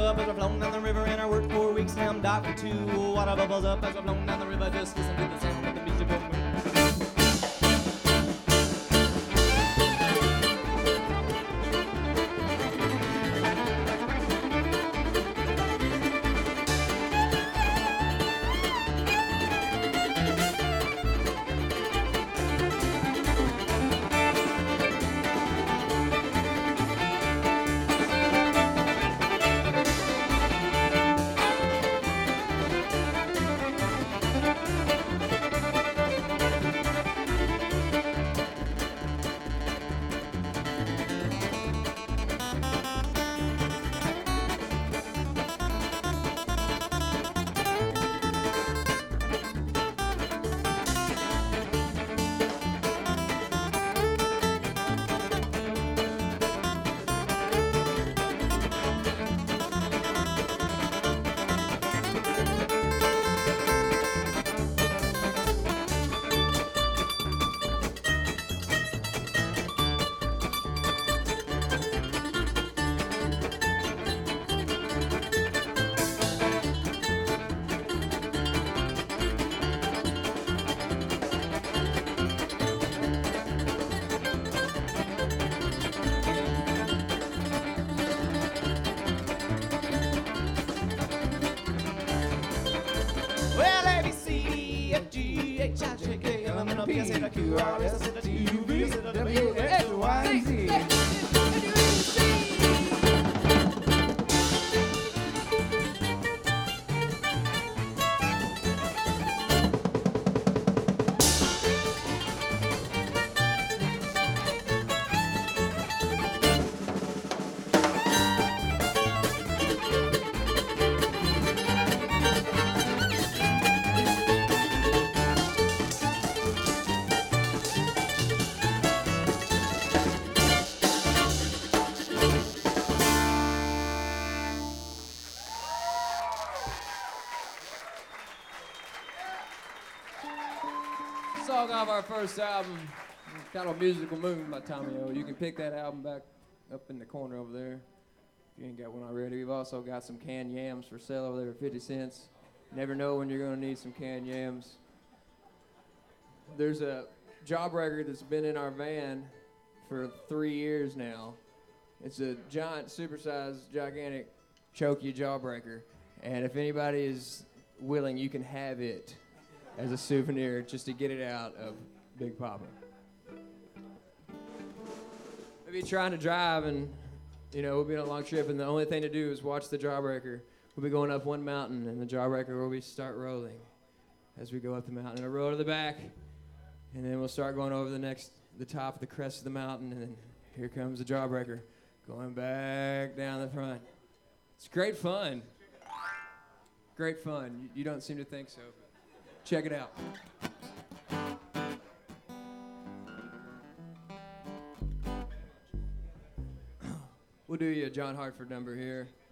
up as we're floating down the river. And I worked 4 weeks, now I'm doctor too. Water bubbles up as we're floating down the river. Just listen to the sound of the beach boom. Song off our first album, entitled Musical Moon by Tommy O. You can pick that album back up in the corner over there if you ain't got one already. We've also got some canned yams for sale over there for 50 cents. Never know when you're going to need some canned yams. There's a Jawbreaker that's been in our van for 3 years now. It's a giant, supersized, gigantic Chokey Jawbreaker. And if anybody is willing, you can have it as a souvenir just to get it out of Big Papa. Maybe you're trying to drive and, we'll be on a long trip and the only thing to do is watch the Jawbreaker. We'll be going up one mountain and the Jawbreaker will start rolling as we go up the mountain. It'll roll to the back and then we'll start going over the top of the crest of the mountain and then here comes the Jawbreaker going back down the front. It's great fun. Great fun. You don't seem to think so. Check it out. We'll do you a John Hartford number here.